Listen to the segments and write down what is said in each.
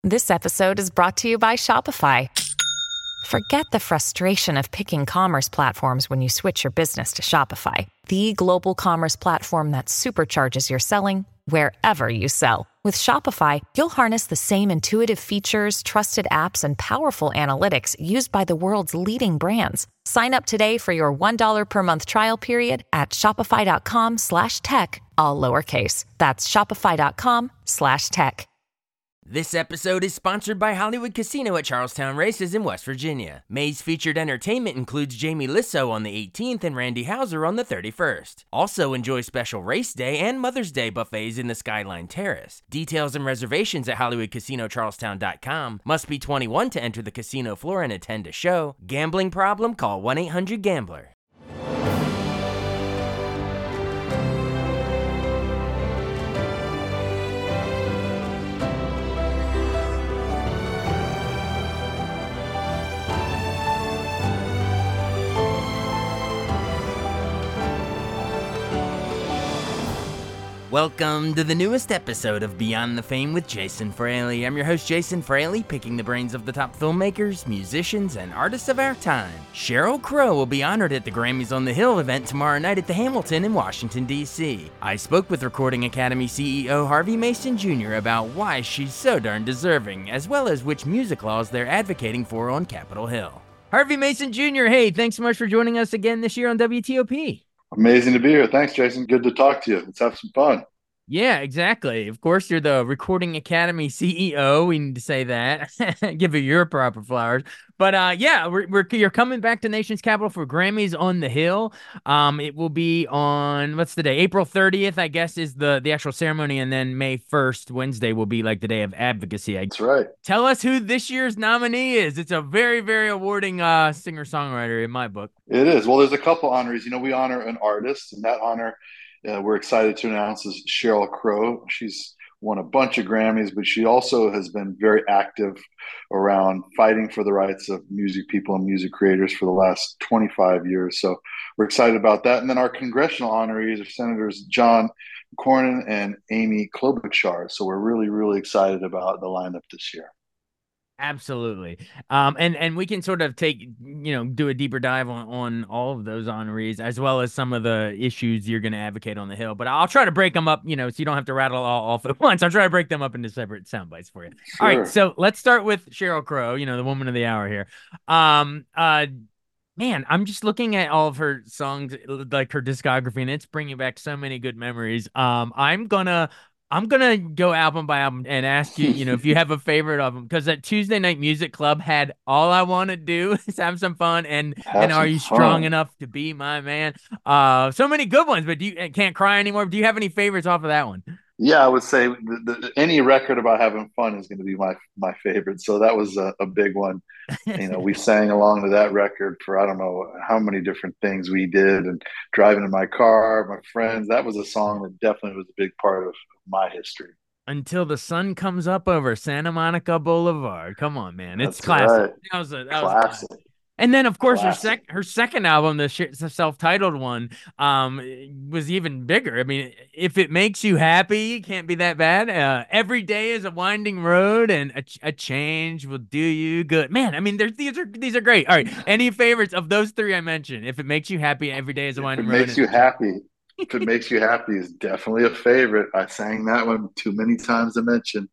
This episode is brought to you by Shopify. Forget the frustration of picking commerce platforms when you switch your business to Shopify, the global commerce platform that supercharges your selling wherever you sell. With Shopify, you'll harness the same intuitive features, trusted apps, and powerful analytics used by the world's leading brands. Sign up today for your $1 per month trial period at shopify.com/tech, all lowercase. That's shopify.com/tech. This episode is sponsored by Hollywood Casino at Charlestown Races in West Virginia. May's featured entertainment includes Jamie Lissow on the 18th and Randy Houser on the 31st. Also enjoy special race day and Mother's Day buffets in the Skyline Terrace. Details and reservations at HollywoodCasinoCharlestown.com. Must be 21 to enter the casino floor and attend a show. Gambling problem? Call 1-800-GAMBLER. Welcome to the newest episode of Beyond the Fame with Jason Fraley. I'm your host, Jason Fraley, picking the brains of the top filmmakers, musicians, and artists of our time. Sheryl Crow will be honored at the Grammys on the Hill event tomorrow night at the Hamilton in Washington, D.C. I spoke with Recording Academy CEO Harvey Mason Jr. about why she's so darn deserving, as well as which music laws they're advocating for on Capitol Hill. Harvey Mason Jr., hey, thanks so much for joining us again this year on WTOP. Amazing to be here. Thanks, Jason. Good to talk to you. Let's have some fun. Yeah, exactly. Of course, you're the Recording Academy CEO. We need to say that. Give you your proper flowers. But yeah, you're coming back to Nation's Capital for Grammys on the Hill. It will be on, what's the day? April 30th, I guess, is the actual ceremony, and then May 1st, Wednesday, will be like the day of advocacy. That's right. Tell us who this year's nominee is. It's a very, very awarding singer-songwriter in my book. It is. Well, there's a couple honorees. You know, we honor an artist, and that honor we're excited to announce is Sheryl Crow. She's won a bunch of Grammys, but she also has been very active around fighting for the rights of music people and music creators for the last 25 years. So we're excited about that. And then our congressional honorees are Senators John Cornyn and Amy Klobuchar. So we're really, really excited about the lineup this year. Absolutely. And we can sort of do a deeper dive on all of those honorees, as well as some of the issues you're going to advocate on the Hill. But I'll try to break them up, so you don't have to rattle all off at once. I'll try to break them up into separate sound bites for you. Sure. All right. So let's start with Sheryl Crow, the woman of the hour here. Man, I'm just looking at all of her songs, like her discography, and it's bringing back so many good memories. I'm gonna go album by album and ask you, if you have a favorite of them, because that Tuesday Night Music Club had All I Want to Do is Have Some Fun and Are You Strong Enough to Be My Man? So many good ones, but Can't Cry Anymore. Do you have any favorites off of that one? Yeah, I would say any record about having fun is going to be my favorite. So that was a big one. We sang along to that record for I don't know how many different things we did, and driving in my car, my friends. That was a song that definitely was a big part of my history. Until the Sun Comes Up Over Santa Monica Boulevard. Come on, man. It's That's classic. Right. That was classic. And then, of course, her second album, the self-titled one, was even bigger. I mean, If It Makes You Happy, Can't Be That Bad. Every Day is a Winding Road, and a Change Will Do You Good. Man, I mean, these are great. All right, any favorites of those three I mentioned? If It Makes You Happy, Every Day is a Winding Road. If It Makes You Happy is definitely a favorite. I sang that one too many times to mention.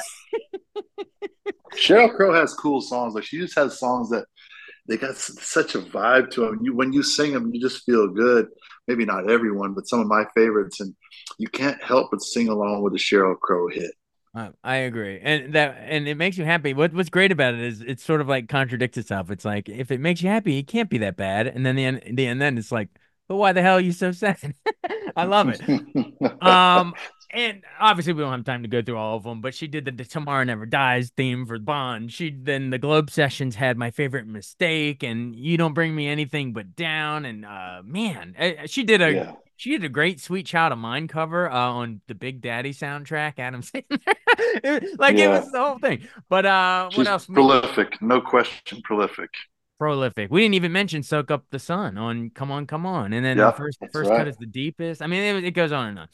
Sheryl Crow has cool songs. Like, she just has songs that they got such a vibe to them. When you sing them, you just feel good. Maybe not everyone, but some of my favorites, and you can't help but sing along with a Sheryl Crow hit. I agree, and It Makes You Happy. What's great about it is it's sort of like contradicts itself. It's like, if it makes you happy, it can't be that bad, and then then it's like, but why the hell are you so sad? I love it. And obviously we don't have time to go through all of them, but she did the Tomorrow Never Dies theme for Bond. Then the Globe Sessions had My Favorite Mistake and You Don't Bring Me Anything But Down. And she did a great Sweet Child of Mine cover on the Big Daddy soundtrack. Adam Sandler. It was the whole thing. But what else? Prolific, no question, prolific. Prolific. We didn't even mention Soak Up the Sun on Come On, Come On. And then the first cut is the deepest. I mean, it goes on and on.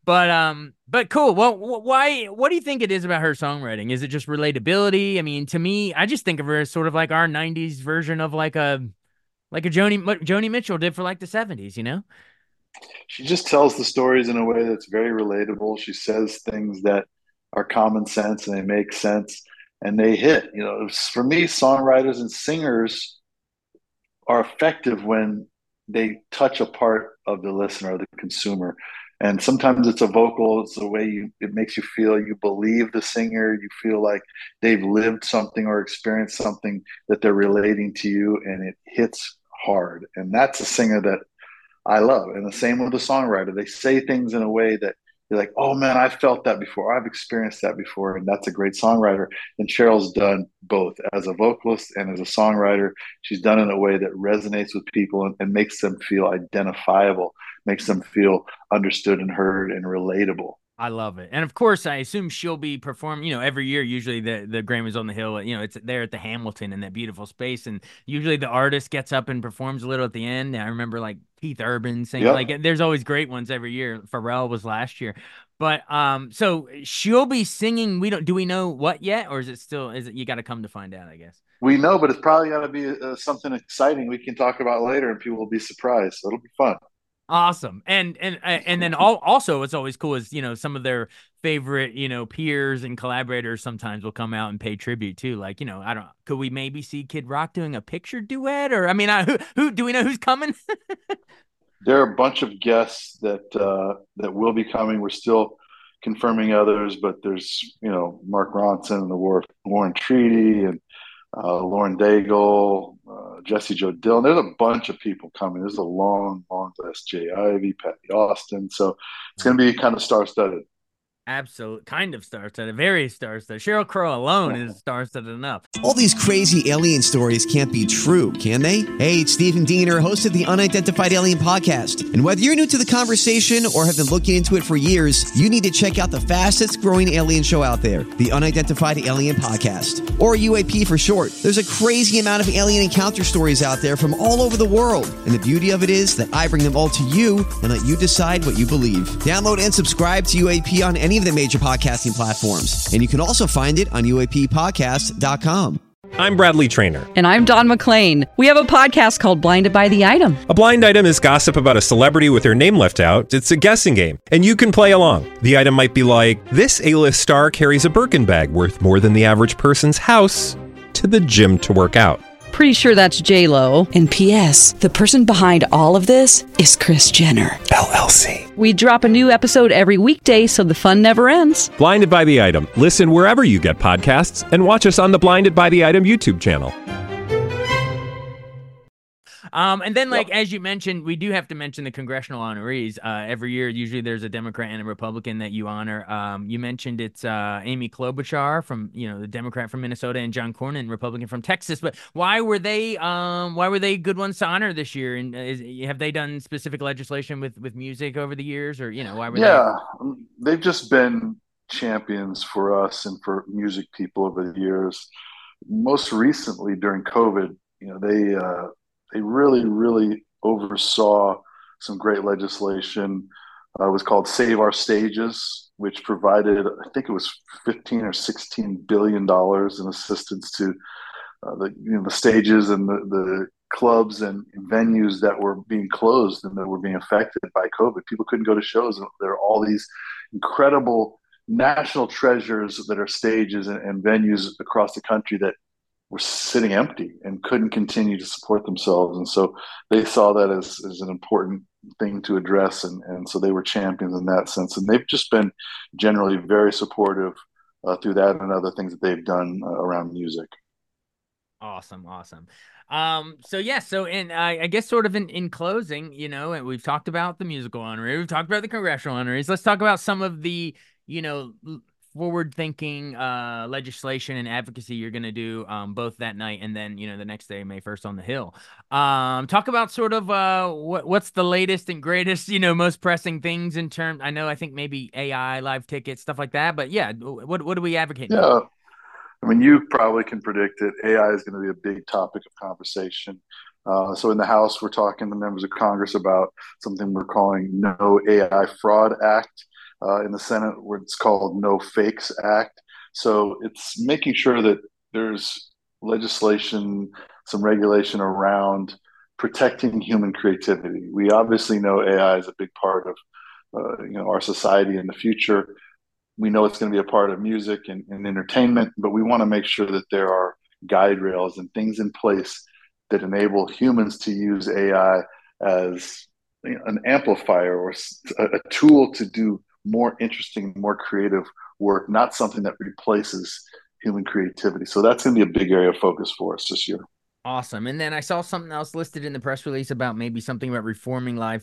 But cool. Well, why? What do you think it is about her songwriting? Is it just relatability? I mean, to me, I just think of her as sort of like our '90s version of like a Joni Mitchell did for like the '70s. You know? She just tells the stories in a way that's very relatable. She says things that are common sense and they make sense and they hit. For me, songwriters and singers are effective when they touch a part of the listener or the consumer. And sometimes it's a vocal, it's the way it makes you feel. You believe the singer, you feel like they've lived something or experienced something that they're relating to you, and it hits hard. And that's a singer that I love. And the same with the songwriter. They say things in a way that you're like, oh man, I've felt that before. I've experienced that before. And that's a great songwriter. And Cheryl's done both as a vocalist and as a songwriter. She's done it in a way that resonates with people and makes them feel identifiable, makes them feel understood and heard and relatable. I love it. And of course, I assume she'll be performing, every year, usually the Grammys on the Hill, it's there at the Hamilton in that beautiful space. And usually the artist gets up and performs a little at the end. I remember like Keith Urban singing, like there's always great ones every year. Pharrell was last year. But so she'll be singing. Do we know what yet? Or is it you got to come to find out, I guess? We know, but it's probably got to be something exciting we can talk about later and people will be surprised. So it'll be fun. Awesome. And then also what's always cool is, some of their favorite, peers and collaborators sometimes will come out and pay tribute too. Like, could we maybe see Kid Rock doing a picture duet? Or, I mean, who do we know who's coming? There are a bunch of guests that will be coming. We're still confirming others, but there's, Mark Ronson and the Warren Treaty and Lauren Daigle, Jesse Joe Dillon. There's a bunch of people coming. There's a long, long list. Jay Ivy, Patty Austin. So it's going to be kind of star-studded. Absolute, kind of star-studded, very star-studded. Sheryl Crow alone is star-studded enough. All these crazy alien stories can't be true, can they? Hey, it's Stephen Diener, host of the Unidentified Alien Podcast. And whether you're new to the conversation or have been looking into it for years, you need to check out the fastest growing alien show out there, the Unidentified Alien Podcast, or UAP for short. There's a crazy amount of alien encounter stories out there from all over the world. And the beauty of it is that I bring them all to you and let you decide what you believe. Download and subscribe to UAP on any of the major podcasting platforms. And you can also find it on UAPpodcast.com. I'm Bradley Trainer. And I'm Don McClain. We have a podcast called Blinded by the Item. A blind item is gossip about a celebrity with their name left out. It's a guessing game, and you can play along. The item might be like, this A-list star carries a Birkin bag worth more than the average person's house to the gym to work out. Pretty sure that's J-Lo. And P.S. the person behind all of this is Kris Jenner, LLC. We drop a new episode every weekday so the fun never ends. Blinded by the Item. Listen wherever you get podcasts and watch us on the Blinded by the Item YouTube channel. And then, as you mentioned, we do have to mention the congressional honorees. Every year, usually there's a Democrat and a Republican that you honor. You mentioned it's Amy Klobuchar from, the Democrat from Minnesota, and John Cornyn, Republican from Texas. But why were they good ones to honor this year? And have they done specific legislation with music over the years, or why were they? They've just been champions for us and for music people over the years. Most recently during COVID, they really, really oversaw some great legislation. It was called Save Our Stages, which provided, I think it was $15 or $16 billion in assistance to the stages and the clubs and venues that were being closed and that were being affected by COVID. People couldn't go to shows. There are all these incredible national treasures that are stages and venues across the country that were sitting empty and couldn't continue to support themselves. And so they saw that as an important thing to address. And so they were champions in that sense. And they've just been generally very supportive through that and other things that they've done around music. Awesome. So I guess sort of in closing, and we've talked about the musical honorary, we've talked about the congressional honoraries. Let's talk about some of the, forward-thinking legislation and advocacy you're going to do both that night and then, the next day, May 1st on the Hill. Talk about sort of what's the latest and greatest, most pressing things in terms, I think maybe AI, live tickets, stuff like that. But yeah, what do we advocate? Yeah, I mean, you probably can predict it. AI is going to be a big topic of conversation. So in the House, we're talking to members of Congress about something we're calling No AI Fraud Act. in the Senate, where it's called No Fakes Act. So it's making sure that there's legislation, some regulation around protecting human creativity. We obviously know AI is a big part of our society in the future. We know it's going to be a part of music and entertainment, but we want to make sure that there are guide rails and things in place that enable humans to use AI as an amplifier or a tool to do more interesting, more creative work, not something that replaces human creativity. So that's going to be a big area of focus for us this year. Awesome. And then I saw something else listed in the press release about maybe something about reforming live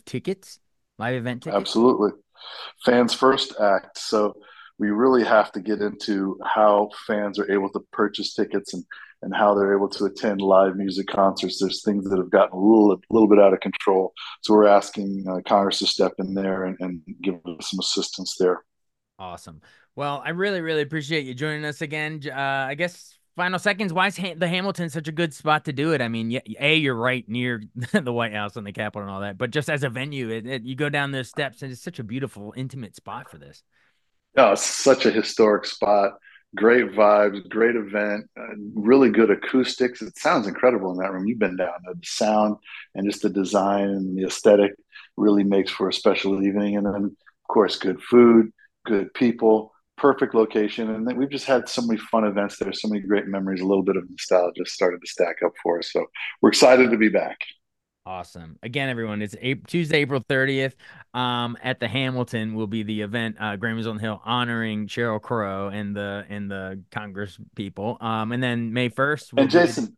event tickets. Absolutely. Fans First Act. So we really have to get into how fans are able to purchase tickets and how they're able to attend live music concerts. There's things that have gotten a little bit out of control. So we're asking Congress to step in there and give us some assistance there. Awesome. Well, I really, really appreciate you joining us again. I guess final seconds, why is the Hamilton such a good spot to do it? I mean, you're right near the White House and the Capitol and all that, but just as a venue, you go down those steps and it's such a beautiful, intimate spot for this. Oh, it's such a historic spot. Great vibes, great event, really good acoustics. It sounds incredible in that room. You've been down there. The sound and just the design and the aesthetic really makes for a special evening. And then, of course, good food, good people, perfect location. And then we've just had so many fun events there, so many great memories, a little bit of nostalgia started to stack up for us. So we're excited to be back. Awesome. Again, everyone, it's Tuesday, April 30th. At the Hamilton will be the event, Grammys on the Hill, honoring Sheryl Crow and the Congress people. And then May 1st. And Jason,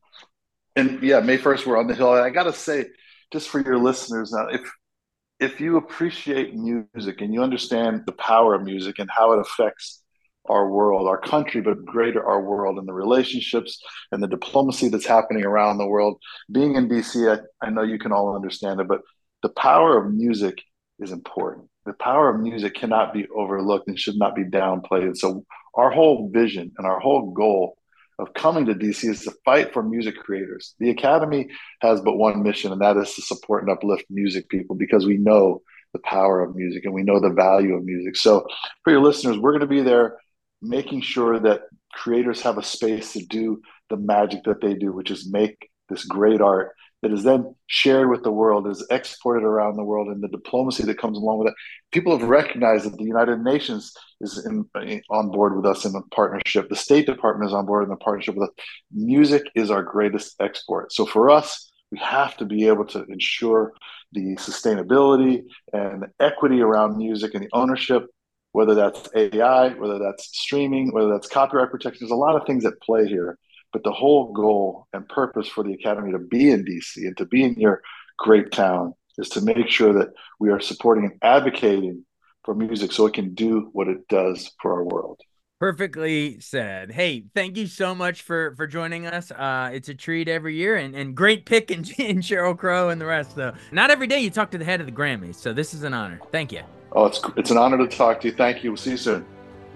May 1st, we're on the Hill. And I got to say, just for your listeners now, if you appreciate music and you understand the power of music and how it affects our world, our country, but greater our world and the relationships and the diplomacy that's happening around the world. Being in DC, I know you can all understand it, but the power of music is important. The power of music cannot be overlooked and should not be downplayed. And so our whole vision and our whole goal of coming to DC is to fight for music creators. The Academy has but one mission, and that is to support and uplift music people, because we know the power of music and we know the value of music. So for your listeners, we're going to be there making sure that creators have a space to do the magic that they do, which is make this great art that is then shared with the world, is exported around the world, and the diplomacy that comes along with it. People have recognized that the United Nations is on board with us in the partnership. The State Department is on board in the partnership with us. Music is our greatest export. So for us, we have to be able to ensure the sustainability and the equity around music and the ownership, whether that's AI, whether that's streaming, whether that's copyright protection. There's a lot of things at play here. But the whole goal and purpose for the Academy to be in DC and to be in your great town is to make sure that we are supporting and advocating for music so it can do what it does for our world. Perfectly said. Hey, thank you so much for joining us. It's a treat every year, and great pick in Sheryl Crow and the rest, though. Not every day you talk to the head of the Grammys, so this is an honor. Thank you. Oh, it's an honor to talk to you. Thank you. We'll see you soon.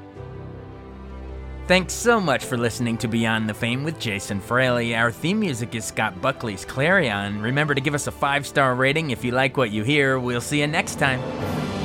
Thanks so much for listening to Beyond the Fame with Jason Fraley. Our theme music is Scott Buckley's Clarion. Remember to give us a 5-star rating if you like what you hear. We'll see you next time.